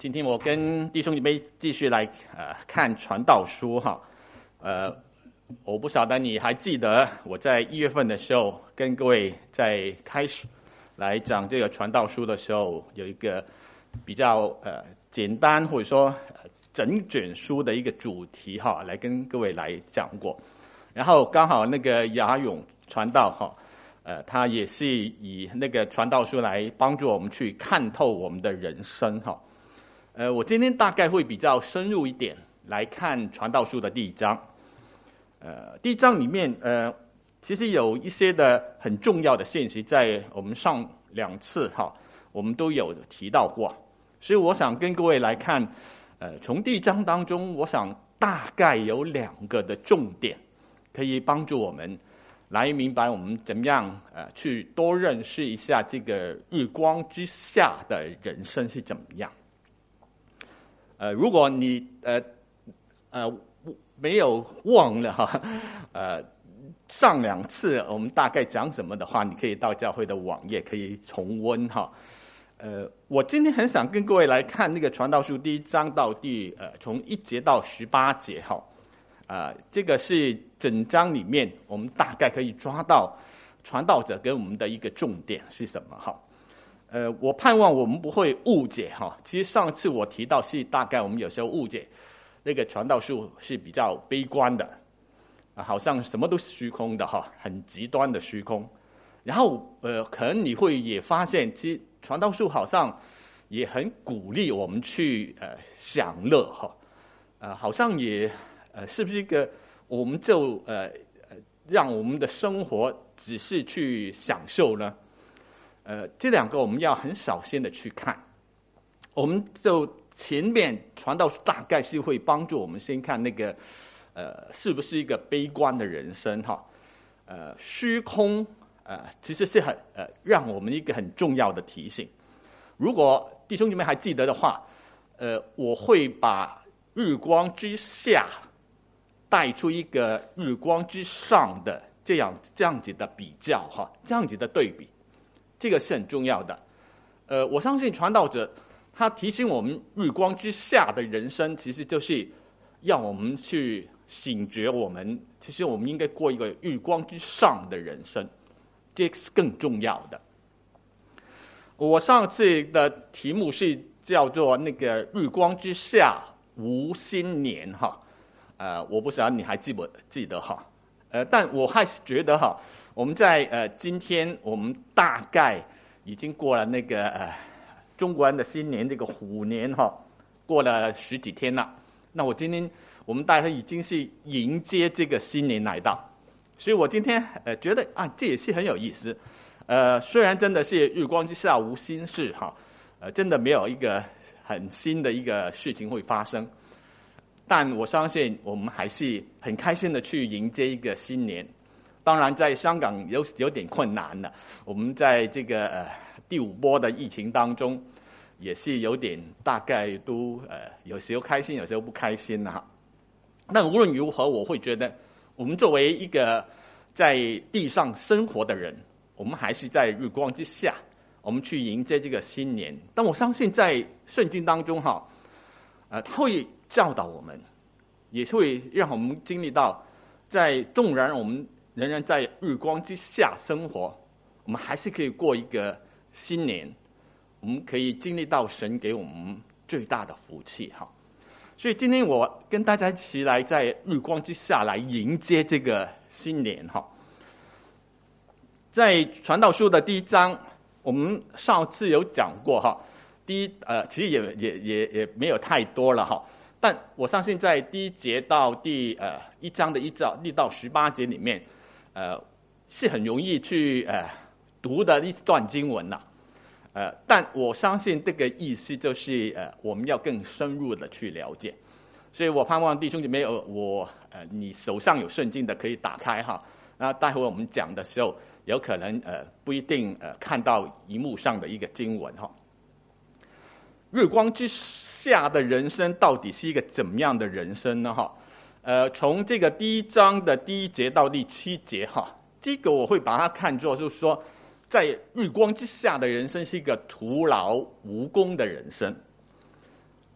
今天我跟弟兄姐妹继续来看传道书哈，我不晓得你还记得我在1月份的时候跟各位在开始来讲这个传道书的时候，有一个比较简单或者说整卷书的一个主题哈，来跟各位来讲过。然后刚好那个雅勇传道哈，他也是以那个传道书来帮助我们去看透我们的人生哈。我今天大概会比较深入一点来看传道书的第1章。第1章里面其实有一些的很重要的信息，在我们上2次哈，我们都有提到过。所以我想跟各位来看，从第1章当中，我想大概有2个的重点，可以帮助我们来明白我们怎么样去多认识一下这个日光之下的人生是怎么样。如果你没有忘了哈，上2次我们大概讲什么的话，你可以到教会的网页可以重温哈。我今天很想跟各位来看那个传道书第1章到从1节到18节哈。这个是整章里面我们大概可以抓到传道者给我们的一个重点是什么哈。我盼望我们不会误解哈。其实上次我提到是大概我们有时候误解那个传道书是比较悲观的，好像什么都虚空的哈，很极端的虚空。然后可能你会也发现，其实传道书好像也很鼓励我们去享乐哈，好像也是不是一个我们就让我们的生活只是去享受呢？这2个我们要很小心的去看。我们就前面传道大概是会帮助我们先看那个是不是一个悲观的人生哈。虚空其实是很让我们一个很重要的提醒。如果弟兄姐妹还记得的话，我会把日光之下带出一个日光之上的这样子的比较哈，这样子的对比。这个是很重要的。我相信传道者他提醒我们，日光之下的人生，其实就是要我们去醒觉，其实我们应该过一个日光之上的人生，这是更重要的。我上次的题目是叫做那个日光之下无新年哈。我不晓得你还记不记得哈。但我还是觉得哈，我们在今天我们大概已经过了那个中国人的新年这个虎年哈，过了10几天了。那我们大概已经是迎接这个新年来到，所以我今天觉得这也是很有意思。虽然真的是日光之下无新事哈，真的没有一个很新的一个事情会发生。但我相信我们还是很开心的去迎接一个新年。当然在香港有点困难了，我们在这个第5波的疫情当中也是有点大概都有时候开心有时候不开心哈。但无论如何，我会觉得我们作为一个在地上生活的人，我们还是在日光之下，我们去迎接这个新年。但我相信在圣经当中哈，它会教导我们，也会让我们经历到，在纵然我们仍然在日光之下生活，我们还是可以过一个新年，我们可以经历到神给我们最大的福气哈。所以今天我跟大家一起来在日光之下来迎接这个新年哈。在传道书的第1章，我们上次有讲过哈，其实也没有太多了哈。但我相信在第1节到第1章的1到18节里面，是很容易去读的一段经文了。但我相信这个意思就是我们要更深入的去了解。所以我盼望弟兄姐妹，你手上有圣经的可以打开哈。那待会我们讲的时候，有可能不一定看到荧幕上的一个经文哈。日光之下的人生到底是一个怎么样的人生呢？哈，从这个第1章的第1节到第7节哈，这个我会把它看作就是说，在日光之下的人生是一个徒劳无功的人生。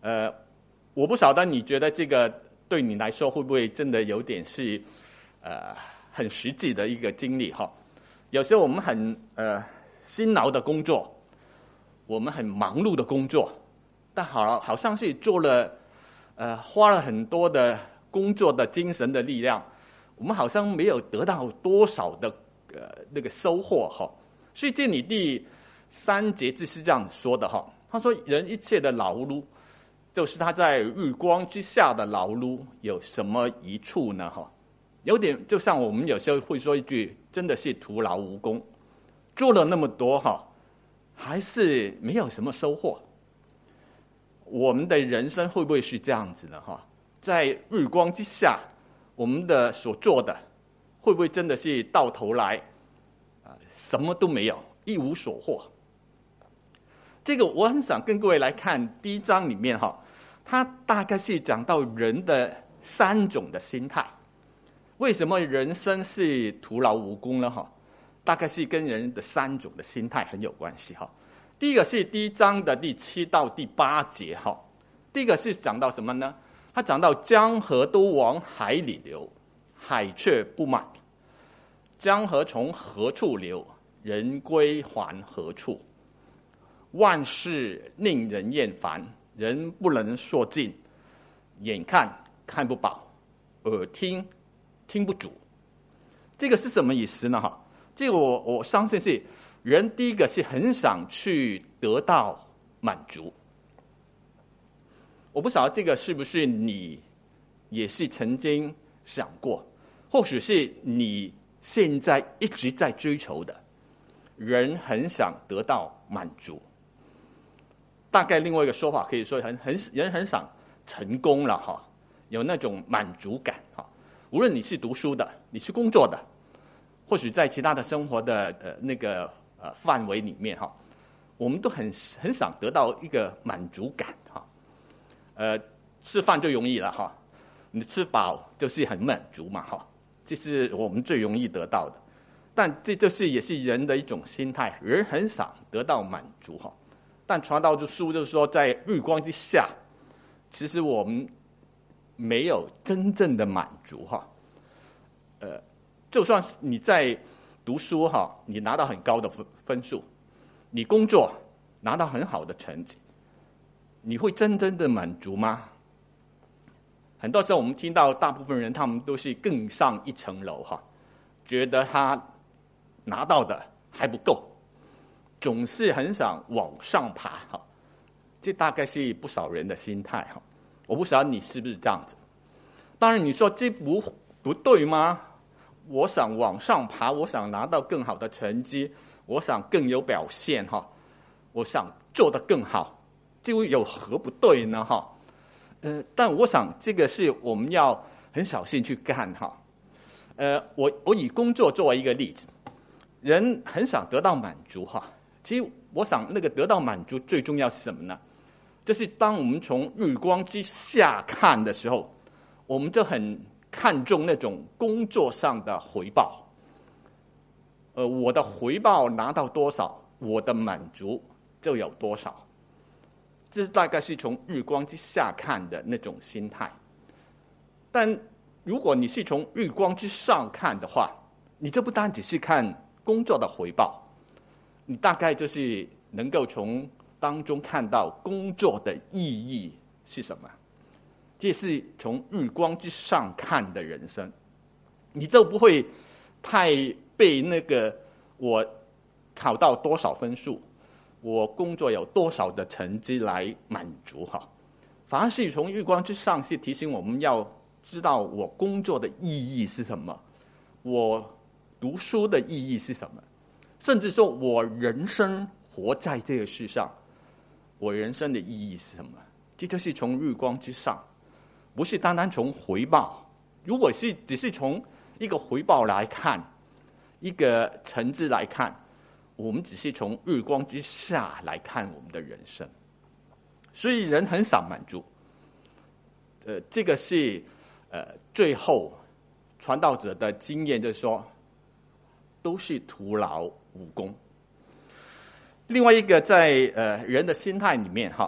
我不晓得你觉得这个对你来说会不会真的有点是很实际的一个经历哈？有时候我们很辛劳的工作，我们很忙碌的工作，但好像是做了花了很多的工作的精神的力量，我们好像没有得到多少的那个收获哈。所以这里第3节就是这样说的哈，他说人一切的劳碌，就是他在日光之下的劳碌，有什么益处呢哈？有点就像我们有时候会说一句，真的是徒劳无功，做了那么多哈，还是没有什么收获。我们的人生会不会是这样子呢哈？在日光之下，我们的所做的会不会真的是到头来什么都没有，一无所获？这个我很想跟各位来看第1章里面哈，它大概是讲到人的3种的心态。为什么人生是徒劳无功呢哈？大概是跟人的3种的心态很有关系哈。第一个是第1章的第7到第8节哈。第一个是讲到什么呢？他讲到江河都往海里流，海却不满。江河从何处流？人归还何处？万事令人厌烦，人不能说尽。眼看看不饱，耳听听不足。这个是什么意思呢？哈，这个我相信是人第一个是很想去得到满足。我不晓得这个是不是你也是曾经想过，或许是你现在一直在追求的。人很想得到满足。大概另外一个说法可以说人很想成功了哈，有那种满足感哈。无论你是读书的，你是工作的，或许在其他的生活的那个范围里面哈，我们都很想得到一个满足感哈。吃饭就容易了哈，你吃饱就是很满足嘛哈，这是我们最容易得到的。但这就是也是人的一种心态，人很想得到满足哈。但传道书就是说，在日光之下，其实我们没有真正的满足哈。就算你在读书哈，你拿到很高的分数，你工作拿到很好的成绩，你会真正的满足吗？很多时候我们听到大部分人他们都是更上一层楼哈，觉得他拿到的还不够，总是很想往上爬哈。这大概是不少人的心态哈。我不晓得你是不是这样子。当然你说这不对吗？我想往上爬，我想拿到更好的成绩，我想更有表现哈，我想做得更好，这有何不对呢哈？但我想这个是我们要很小心去看哈。我以工作作为一个例子，人很想得到满足哈。其实我想那个得到满足最重要是什么呢？就是当我们从日光之下看的时候，我们就很看重那种工作上的回报。我的回报拿到多少，我的满足就有多少。这大概是从日光之下看的那种心态。但如果你是从日光之上看的话，你就不单只是看工作的回报，你大概就是能够从当中看到工作的意义是什么。这是从日光之上看的人生，你就不会太被那个我考到多少分数，我工作有多少的成绩来满足哈。反而是从日光之上是提醒我们要知道我工作的意义是什么，我读书的意义是什么，甚至说我人生活在这个世上，我人生的意义是什么。这就是从日光之上，不是单单从回报。如果只是从一个回报来看，一个成绩来看，我们只是从日光之下来看我们的人生。所以人很少满足。这个是最后传道者的经验，就是说都是徒劳无功。另外一个在人的心态里面哈，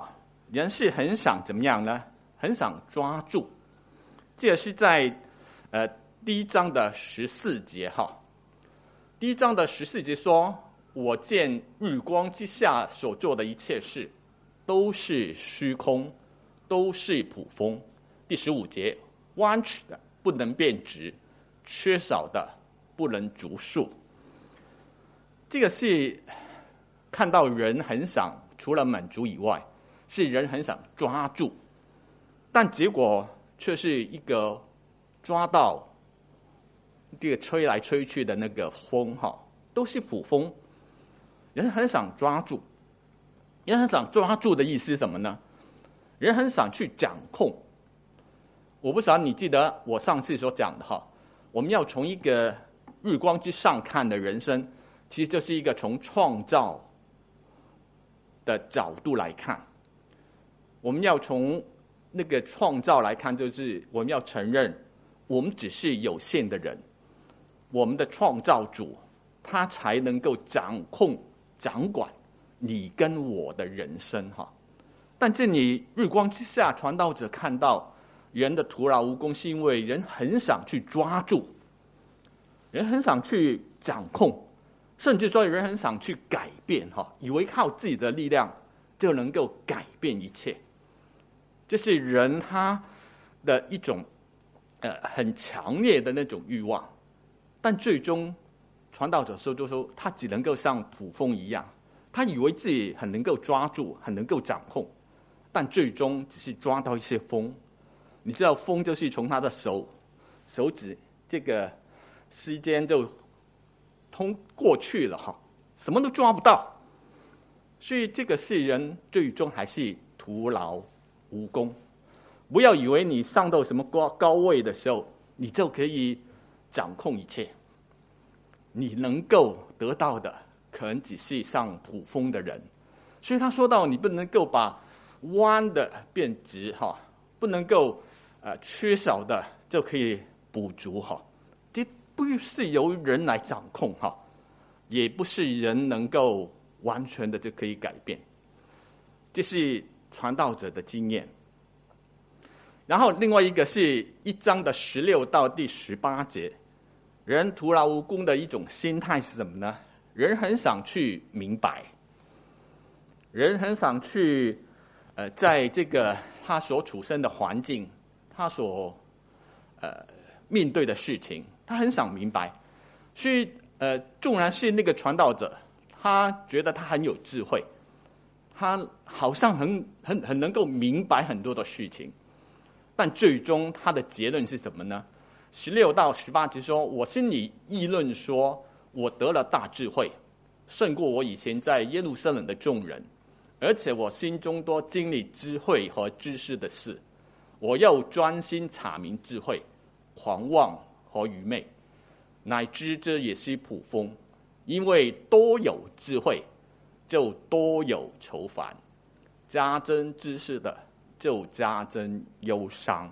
人是很想怎么样呢？很想抓住。这个是在第一章的14节哈。第一章的14节说：“我见日光之下所做的一切事，都是虚空，都是捕风。”第15节：“弯曲的不能变直，缺少的不能逐数。”这个是看到人很想除了满足以外，是人很想抓住，但结果却是一个抓到这个吹来吹去的那个风哈，都是捕风。人很想抓住，人很想抓住的意思是什么呢？人很想去掌控。我不知道你记得我上次所讲的哈，我们要从一个日光之上看的人生，其实就是一个从创造的角度来看。我们要从那个创造来看，就是我们要承认我们只是有限的人，我们的创造主他才能够掌控掌管你跟我的人生哈。但这里日光之下传道者看到人的徒劳无功，是因为人很想去抓住，人很想去掌控，甚至说人很想去改变哈，以为靠自己的力量就能够改变一切。这是人他的一种很强烈的那种欲望，但最终传道者就说他只能够像捕风一样，他以为自己很能够抓住，很能够掌控，但最终只是抓到一些风。你知道风就是从他的手指这个时间就通过去了哈，什么都抓不到。所以这个是人最终还是徒劳无功。不要以为你上到什么高位的时候，你就可以掌控一切。你能够得到的，可能只是像捕风的人。所以他说到，你不能够把弯的变直哈，不能够缺少的就可以补足哈。这不是由人来掌控哈，也不是人能够完全的就可以改变。这是传道者的经验。然后另外一个是1章的16到第18节，人徒劳无功的一种心态是什么呢？人很想去明白，人很想去在这个他所处身的环境，他所面对的事情，他很想明白。所以纵然是那个传道者，他觉得他很有智慧，他好像很能够明白很多的事情，但最终他的结论是什么呢？16到18节说：“我心里议论说，我得了大智慧，胜过我以前在耶路撒冷的众人，而且我心中多经历智慧和知识的事。我要专心查明智慧、狂妄和愚昧，乃知这也是捕风。因为多有智慧，就多有愁烦；加增知识的，就加增忧伤。”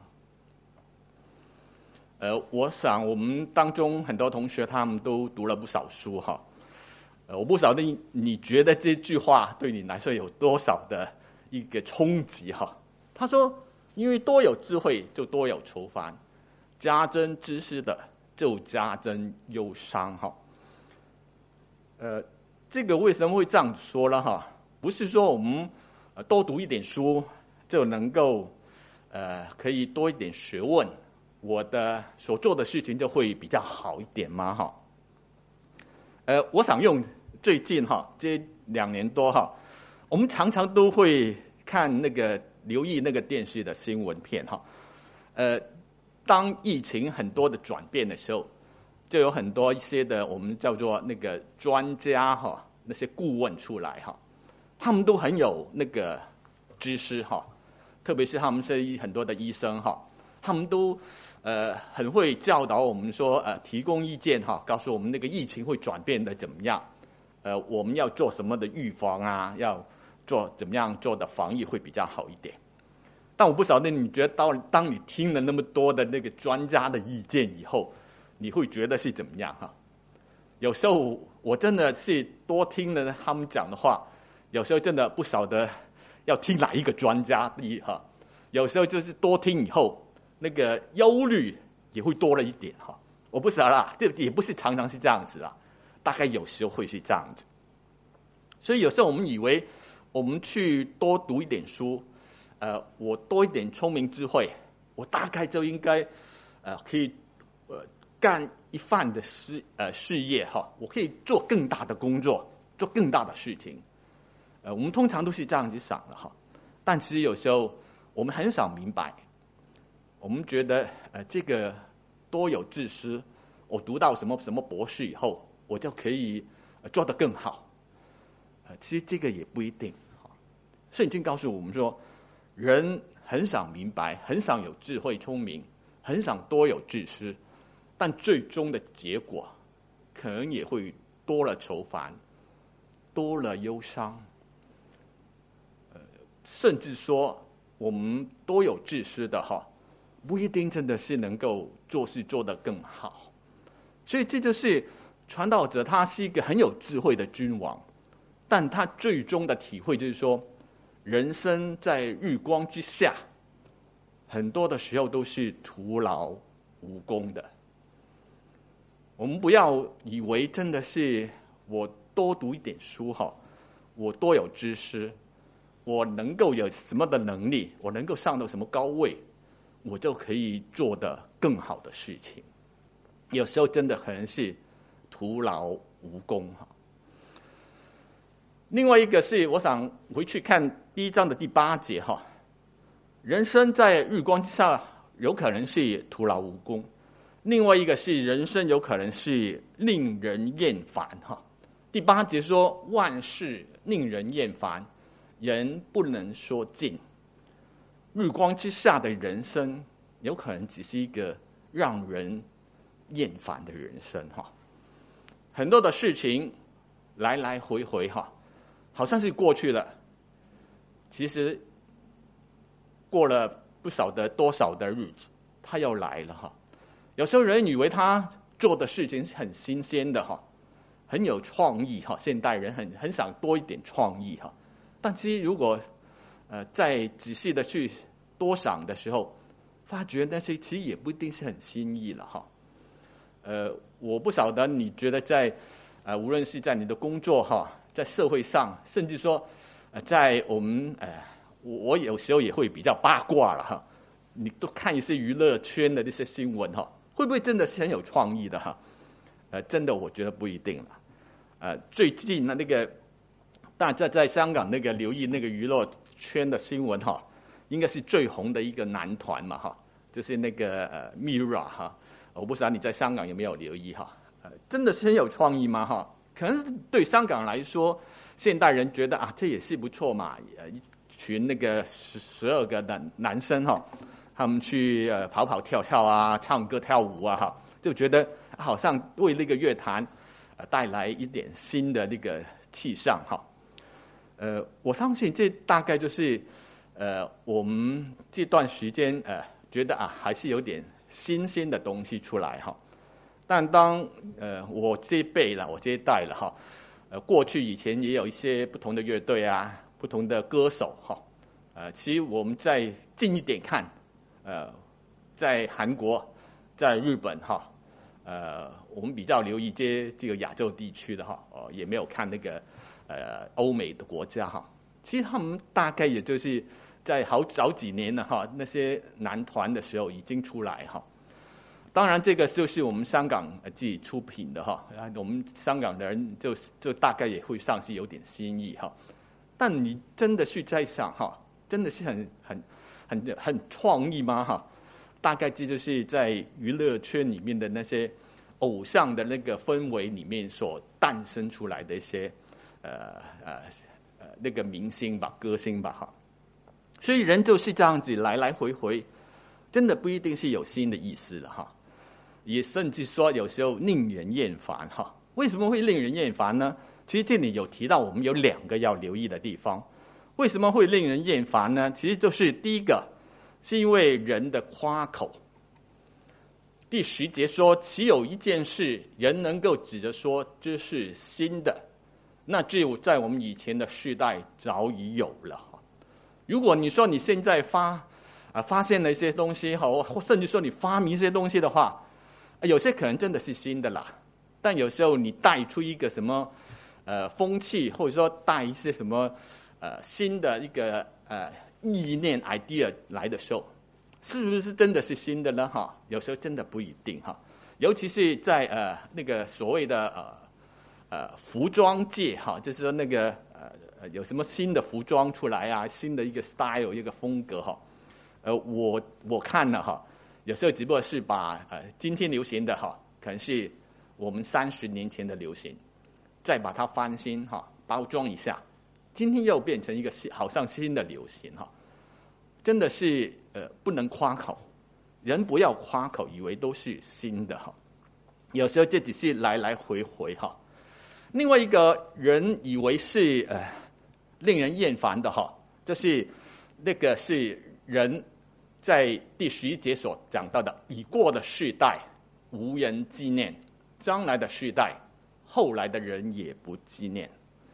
我想我们当中很多同学他们都读了不少书哈。我不晓得你觉得这句话对你来说有多少的一个冲击哈？他说：“因为多有智慧，就多有愁烦；加增知识的，就加增忧伤。”哈。这个为什么会这样说呢？哈，不是说我们多读一点书就能够可以多一点学问，我的所做的事情就会比较好一点吗？哈。我想用最近哈这2年多哈，我们常常都会看留意那个电视的新闻片哈。当疫情很多的转变的时候，就有很多一些的我们叫做那个专家哈，那些顾问出来哈，他们都很有那个知识哈，特别是他们是很多的医生哈，他们都很会教导我们说提供意见哈，告诉我们那个疫情会转变的怎么样，我们要做什么的预防啊，要做怎么样做的防疫会比较好一点。但我不晓得你觉得当你听了那么多的那个专家的意见以后，你会觉得是怎么样哈？有时候我真的是多听了他们讲的话，有时候真的不晓得要听哪一个专家哈。有时候就是多听以后，那个忧虑也会多了一点哈。我不知道啦，这也不是常常是这样子啦，大概有时候会是这样子。所以有时候我们以为我们去多读一点书，我多一点聪明智慧，我大概就应该可以干一番的事业哈，我可以做更大的工作，做更大的事情。我们通常都是这样子想的哈，但其实有时候我们很少明白，我们觉得这个多有自私，我读到什么什么博士以后，我就可以做得更好。其实这个也不一定。圣经告诉我们说，人很少明白，很少有智慧聪明，很少多有自私，但最终的结果可能也会多了愁烦，多了忧伤，甚至说我们多有自私的哈，不一定真的是能够做事做得更好。所以这就是传道者，他是一个很有智慧的君王，但他最终的体会就是说，人生在日光之下，很多的时候都是徒劳无功的。我们不要以为真的是我多读一点书哈，我多有知识，我能够有什么的能力，我能够上到什么高位，我就可以做得更好的事情。有时候真的可能是徒劳无功哈。另外一个是，我想回去看第1章的第8节哈，人生在日光之下，有可能是徒劳无功；另外一个是人生有可能是令人厌烦哈。第8节说，万事令人厌烦，人不能说尽。日光之下的人生，有可能只是一个让人厌烦的人生哈。很多的事情来来回回哈，好像是过去了，其实过了不少的多少的日子，他又来了哈。有时候人以为他做的事情是很新鲜的哈，很有创意哈，现代人很想多一点创意哈。但其实如果再仔细的去多想的时候，发觉那些其实也不一定是很新意了哈。我不晓得你觉得在无论是在你的工作哈，在社会上，甚至说在我们我有时候也会比较八卦了哈。你都看一些娱乐圈的这些新闻哈，会不会真的是很有创意的哈？真的我觉得不一定了。最近那个大家在香港那个留意那个娱乐圈的新闻哈，应该是最红的一个男团嘛哈，就是那个Mirror 哈。我不知道你在香港有没有留意哈？真的是很有创意吗哈？可能对香港来说，现代人觉得啊，这也是不错嘛。一群那个12个男生哈，他们去跑跑跳跳啊，唱歌跳舞啊哈，就觉得好像为那个乐坛带来一点新的那个气象哈。我相信这大概就是我们这段时间觉得还是有点新鲜的东西出来哈。但当我这一辈了，我这一代了哈，过去以前也有一些不同的乐队啊，不同的歌手哈。其实我们再近一点看，在韩国，在日本哈，我们比较留意这个亚洲地区的哈，也没有看那个欧美的国家哈。其实他们大概也就是在早几年了哈，那些男团的时候已经出来哈。当然，这个就是我们香港自己出品的哈，我们香港的人就大概也会上是有点新意哈。但你真的是在想哈，真的是很创意吗哈？大概这就是在娱乐圈里面的那些偶像的那个氛围里面所诞生出来的一些那个明星吧、歌星吧哈。所以人就是这样子来来回回，真的不一定是有新的意思了哈。也甚至说有时候令人厌烦哈。为什么会令人厌烦呢？其实这里有提到我们有2个要留意的地方。为什么会令人厌烦呢？其实就是第一个是因为人的夸口。第10节说，岂有一件事人能够指着说这是新的，那只有在我们以前的世代早已有了。 如果你说你现在发现了一些东西，或甚至说你发明一些东西的话，有些可能真的是新的啦。但有时候你带出一个什么风气，或者说带一些什么新的一个意念 idea 来的时候，是不是真的是新的呢？有时候真的不一定尤其是在那个所谓的服装界就是说那个有什么新的服装出来啊，新的一个 style 一个风格我看了有时候只不过是把今天流行的可能是我们30年前的流行，再把它翻新包装一下，今天又变成一个好像新的流行真的是不能夸口，人不要夸口以为都是新的有时候这只是来来回回另外一个人以为是令人厌烦的就是那个是人在第11节所讲到的，已过的世代无人纪念，将来的世代后来的人也不纪念。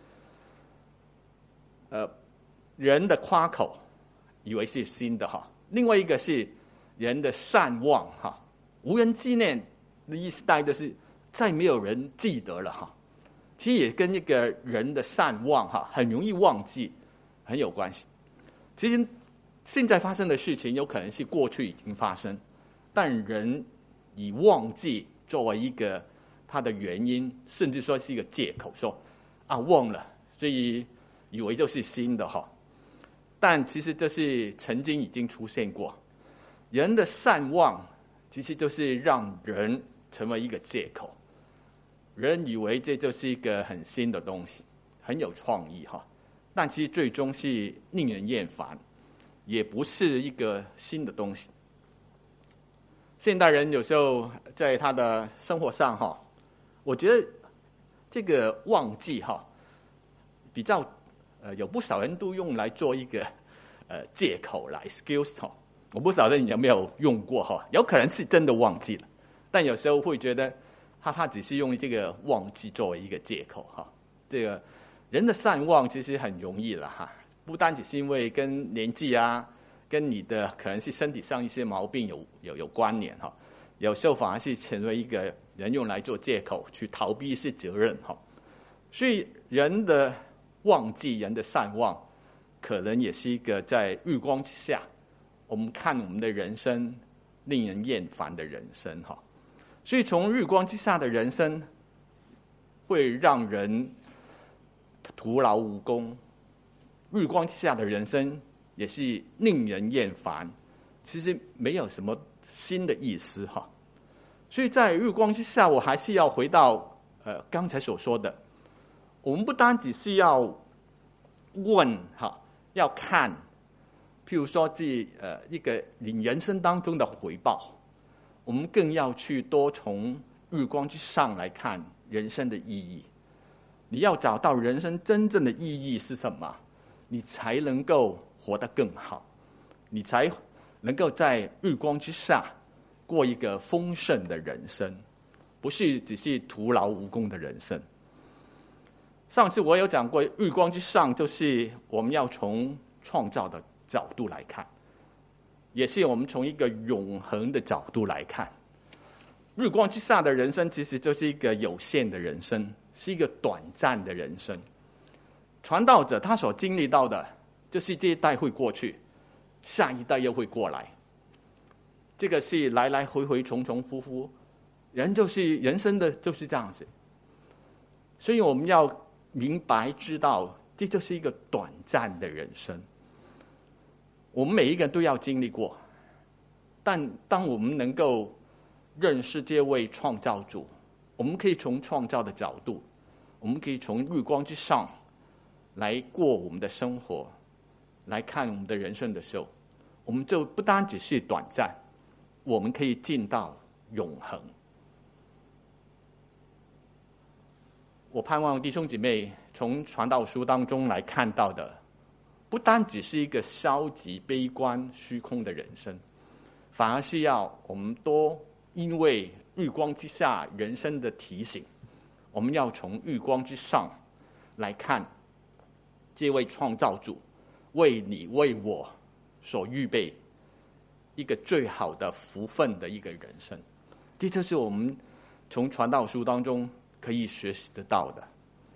人的夸口以为是新的另外一个是人的善忘无人纪念的意思大概就是再没有人记得了其实也跟一个人的善忘很容易忘记很有关系。其实现在发生的事情有可能是过去已经发生，但人以忘记作为一个他的原因，甚至说是一个借口，说忘了，所以以为就是新的但其实这是曾经已经出现过。人的善忘其实就是让人成为一个借口，人以为这就是一个很新的东西，很有创意但其实最终是令人厌烦，也不是一个新的东西。现代人有时候在他的生活上我觉得这个忘记比较有不少人都用来做一个借口来 excuse 我不晓得你有没有用过有可能是真的忘记了，但有时候会觉得他只是用这个忘记作为一个借口这个人的善忘其实很容易了不单只是因为跟年纪跟你的可能是身体上一些毛病有关联有时候反而是成为一个人用来做借口去逃避一些责任所以人的忘记，人的善忘，可能也是一个在日光之下我们看我们的人生令人厌烦的人生所以从日光之下的人生会让人徒劳无功，日光之下的人生也是令人厌烦，其实没有什么新的意思所以在日光之下，我还是要回到刚才所说的，我们不单只是要问要看，譬如说一个你人生当中的回报，我们更要去多从日光之上来看人生的意义。你要找到人生真正的意义是什么，你才能够活得更好，你才能够在日光之下过一个丰盛的人生，不是只是徒劳无功的人生。上次我有讲过，日光之上就是我们要从创造的角度来看，也是我们从一个永恒的角度来看。日光之下的人生其实就是一个有限的人生，是一个短暂的人生。传道者他所经历到的就是这一代会过去，下一代又会过来，这个是来来回回重重复复，人生的就是这样子。所以我们要明白知道，这就是一个短暂的人生，我们每一个人都要经历过。但当我们能够认识这位创造主，我们可以从创造的角度，我们可以从日光之上来过我们的生活，来看我们的人生的时候，我们就不单只是短暂，我们可以进到永恒。我盼望弟兄姐妹从传道书当中来看到的，不单只是一个消极、悲观、虚空的人生，反而是要我们多因为日光之下人生的提醒，我们要从日光之上来看这位创造主， 为你为我所预备一个最好的福分的一个人生。这是我们从传道书当中可以学习得到的。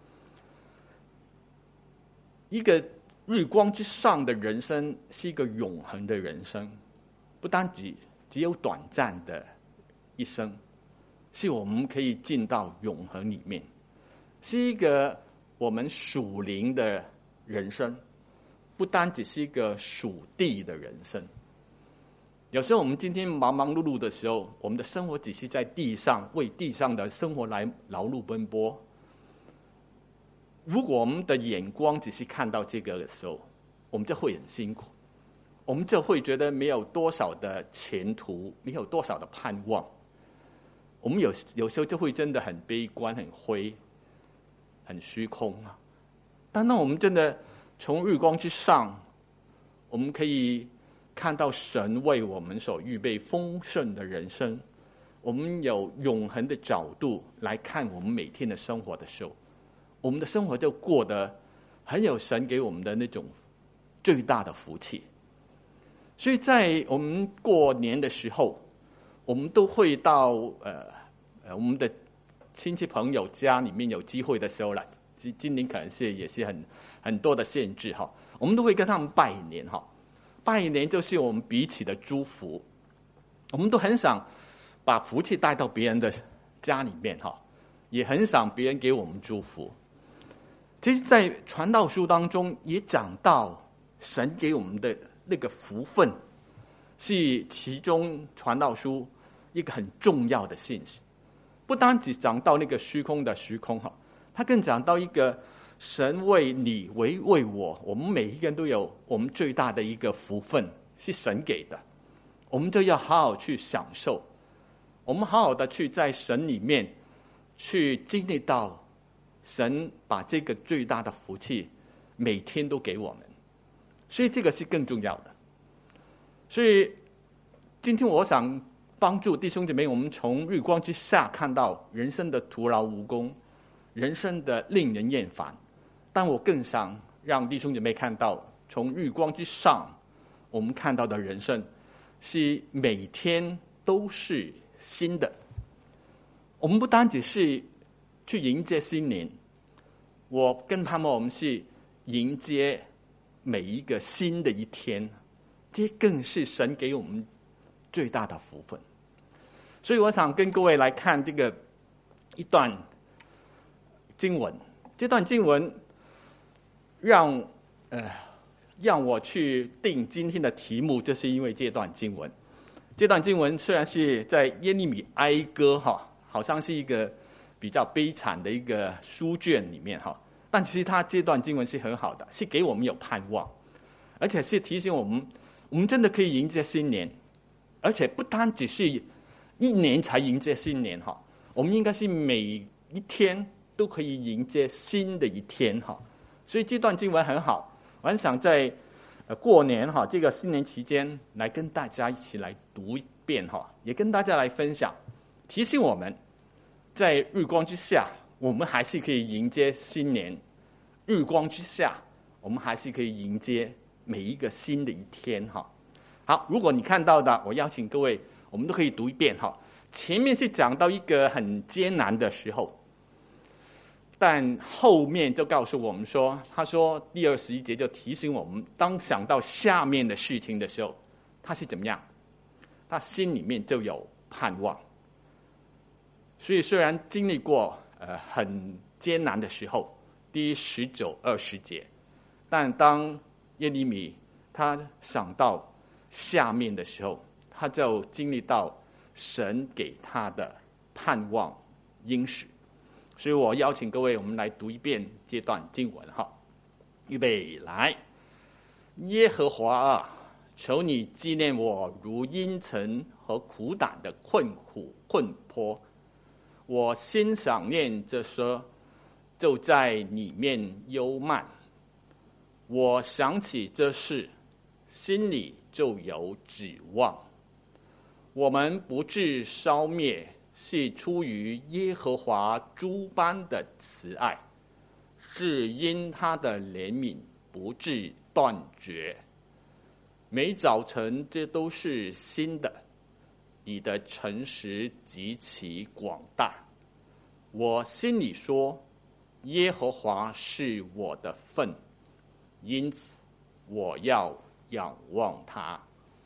一个日光之上的人生是一个永恒的人生，不单只有短暂的一生，是我们可以进到永恒里面，是一个我们属灵的人生，不单只是一个属地的人生。有时候我们今天忙忙碌碌的时候，我们的生活只是在地上为地上的生活来劳碌奔波。如果我们的眼光只是看到这个的时候，我们就会很辛苦，我们就会觉得没有多少的前途，没有多少的盼望。我们有时候就会真的很悲观、很灰、很虚空啊。但当我们真的从日光之上，我们可以看到神为我们所预备丰盛的人生，我们有永恒的角度来看我们每天的生活的时候，我们的生活就过得很有神给我们的那种最大的福气。所以在我们过年的时候，我们都会到我们的亲戚朋友家里面有机会的时候啦，今年可能也是很多的限制哈，我们都会跟他们拜年哈。拜年就是我们彼此的祝福，我们都很想把福气带到别人的家里面哈，也很想别人给我们祝福。其实在传道书当中也讲到神给我们的那个福分，是其中传道书一个很重要的信息。不单只讲到那个虚空的虚空哈，他更讲到一个神为你为我，我们每一个人都有我们最大的一个福分，是神给的，我们就要好好去享受，我们好好的去在神里面去经历到神把这个最大的福气每天都给我们，所以这个是更重要的。所以今天我想帮助弟兄姐妹，我们从日光之下看到人生的徒劳无功，人生的令人厌烦，但我更想让弟兄姐妹看到，从日光之上我们看到的人生是每天都是新的。我们不单只是去迎接新年，我跟他们我们是迎接每一个新的一天，这更是神给我们最大的福分。所以我想跟各位来看这个一段经文，这段经文让我去定今天的题目，就是因为这段经文。这段经文虽然是在耶利米哀歌哈，好像是一个比较悲惨的一个书卷里面哈，但其实它这段经文是很好的，是给我们有盼望，而且是提醒我们真的可以迎接新年，而且不单只是一年才迎接新年哈，我们应该是每一天都可以迎接新的一天哈。所以这段经文很好，我很想在过年哈这个新年期间来跟大家一起来读一遍哈，也跟大家来分享，提醒我们在日光之下我们还是可以迎接新年，日光之下我们还是可以迎接每一个新的一天哈。好，如果你看到的，我邀请各位我们都可以读一遍哈。前面是讲到一个很艰难的时候，但后面就告诉我们说，他说第21节就提醒我们，当想到下面的事情的时候，他是怎么样？他心里面就有盼望。所以虽然经历过很艰难的时候，第19、20节，但当耶利米他想到下面的时候，他就经历到神给他的盼望应许。所以我邀请各位，我们来读一遍这段经文哈。预备来，耶和华啊，求你纪念我如阴沉和苦胆的困迫。我心想念这些，就在里面忧慢。我想起这事，心里就有指望。我们不致烧灭，是出于耶和华诸般的慈爱，是因他的怜悯不致断绝。每早晨这都是新的，你的诚实极其广大。我心里说，耶和华是我的份，因此我要仰望他。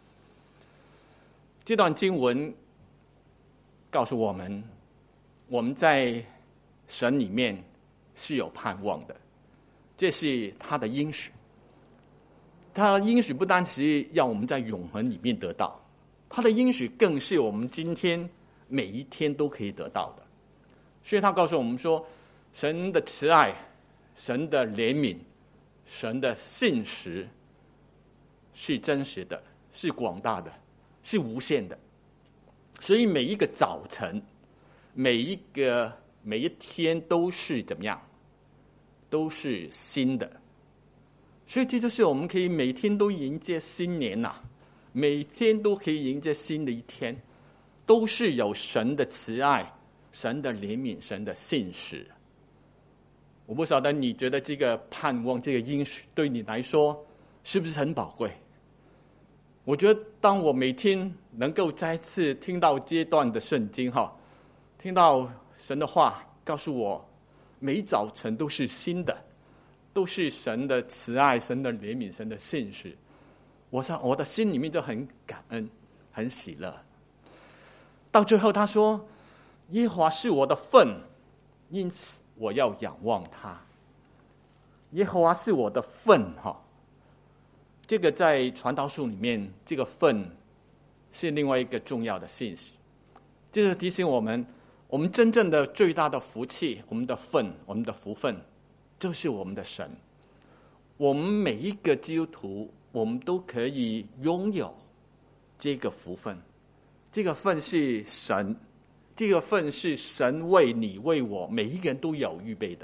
这段经文告诉我们，我们在神里面是有盼望的，这是他的应许。他的应许不单是要我们在永恒里面得到，他的应许更是我们今天每一天都可以得到的。所以他告诉我们说，神的慈爱、神的怜悯、神的信实是真实的，是广大的，是无限的。所以每一个早晨，每一天都是怎么样？都是新的。所以这就是我们可以每天都迎接新年呐，每天都可以迎接新的一天，都是有神的慈爱、神的怜悯、神的信实。我不晓得你觉得这个盼望、这个应许对你来说是不是很宝贵？我觉得当我每天能够再次听到这段的圣经听到神的话告诉我，每早晨都是新的，都是神的慈爱、神的怜悯、神的信实，我的心里面就很感恩、很喜乐。到最后他说，耶和华是我的份，因此我要仰望他。耶和华是我的份这个在传道书里面，这个份是另外一个重要的信息。这是提醒我们，我们真正的最大的福气，我们的份，我们的福分，就是我们的神。我们每一个基督徒，我们都可以拥有这个福分。这个份是神，这个份是神为你为我每一个人都有预备的。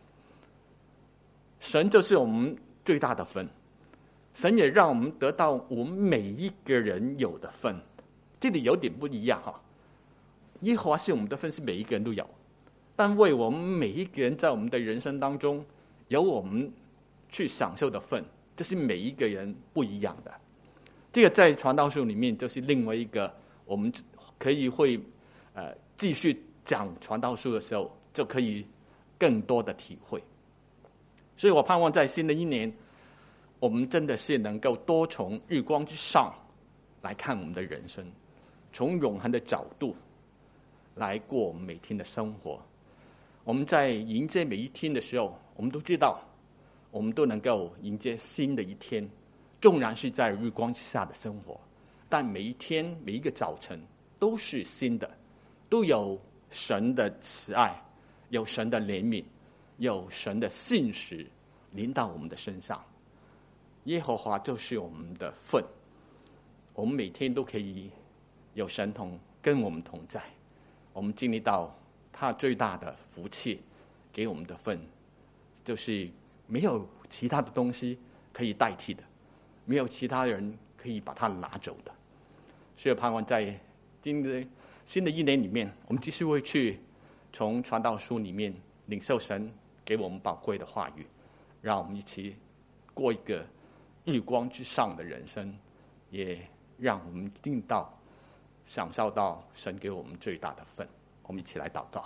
神就是我们最大的份，神也让我们得到我们每一个人有的份。这里有点不一样耶和华是我们的份，是每一个人都有，但为我们每一个人在我们的人生当中有我们去享受的份，这是每一个人不一样的。这个在传道书里面就是另外一个，我们可以继续讲传道书的时候，就可以更多的体会。所以我盼望在新的一年，我们真的是能够多从日光之上来看我们的人生，从永恒的角度来过我们每天的生活。我们在迎接每一天的时候，我们都知道我们都能够迎接新的一天，纵然是在日光之下的生活，但每一天每一个早晨都是新的，都有神的慈爱，有神的怜悯，有神的信实临到我们的身上。耶和华就是我们的份，我们每天都可以有神跟我们同在，我们经历到他最大的福气给我们的份，就是没有其他的东西可以代替的，没有其他人可以把它拿走的。所以盼望在新的一年里面，我们继续会去从传道书里面领受神给我们宝贵的话语，让我们一起过一个日光之上的人生，也让我们享受到神给我们最大的份。我们一起来祷告。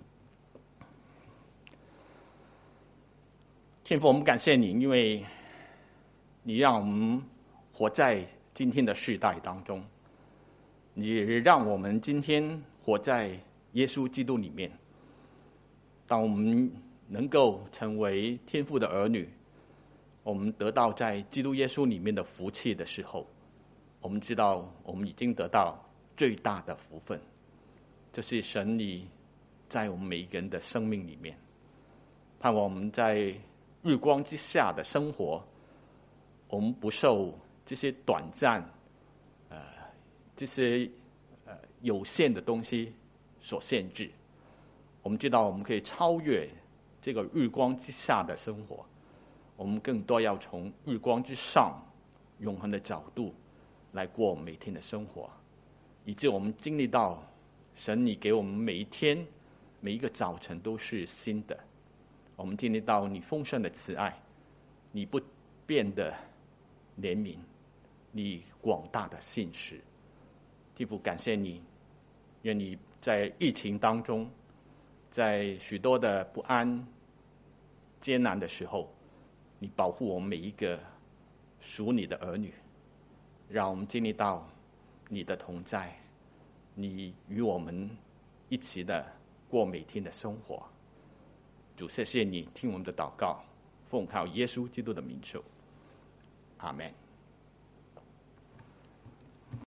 天父，我们感谢你，因为你让我们活在今天的世代当中，你让我们今天活在耶稣基督里面。当我们能够成为天父的儿女，我们得到在基督耶稣里面的福气的时候，我们知道我们已经得到最大的福分，就是神你在我们每一个人的生命里面。盼望我们在日光之下的生活，我们不受这些短暂这些有限的东西所限制。我们知道我们可以超越这个日光之下的生活，我们更多要从日光之上永恒的角度来过我们每天的生活，以致我们经历到神你给我们每一天每一个早晨都是新的。我们经历到你丰盛的慈爱，你不变的怜悯，你广大的信实。天父，感谢你，愿你在疫情当中，在许多的不安艰难的时候，你保护我们每一个属你的儿女，让我们经历到你的同在，你与我们一起的过每天的生活。主，谢谢你听我们的祷告，奉靠耶稣基督的名求，阿们。